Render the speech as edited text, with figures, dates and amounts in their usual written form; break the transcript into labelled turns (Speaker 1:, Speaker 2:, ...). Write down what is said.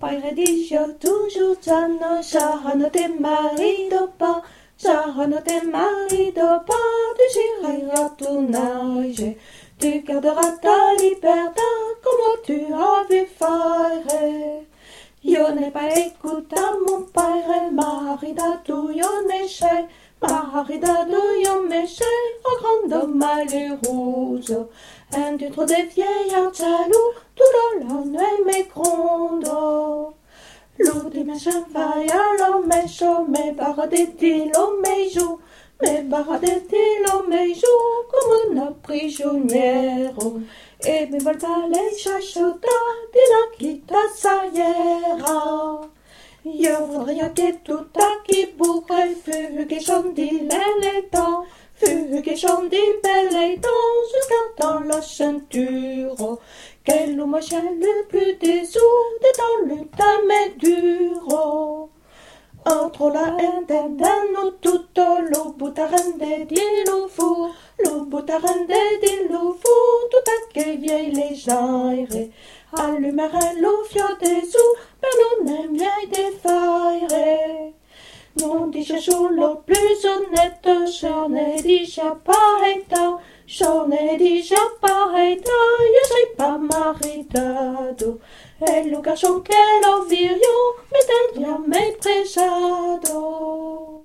Speaker 1: père dit toujours Gianno te marido pas, Gianno te marido pas, tu iras tonight, tu garderas ta libertà comme tu avais fait. Io n'ai pas écouté mon père, maridato io ne sei, maridato io me sei, un grand malheureuse. Un du trop des vieillards jaloux, tout dans la nuit me gronde. L'ultima chavaia me show, me baradetti lo me giù, me baradetti lo me giù, come una prigioniera. E mi volta le chasciuta di la chita saiera. Io vorrei che tutta chi buca il feu che son di l'élétant, feu che son di l'élétant, jusqu'à dans la ceinture. Quel homme le plus désourde dans le temps duro. Entre la haine d'un tutto lo buttarende di lo fu, lo buttarende di lo fu, tout à che vieille les gire. Allumere lo fio des su, per non è miei defaire. Non dice solo plus honnête, j'en ai déjà pareita, j'en ai déjà pareita, io sei pas maritado. E lo garçon che lo virio, me tendría me presado.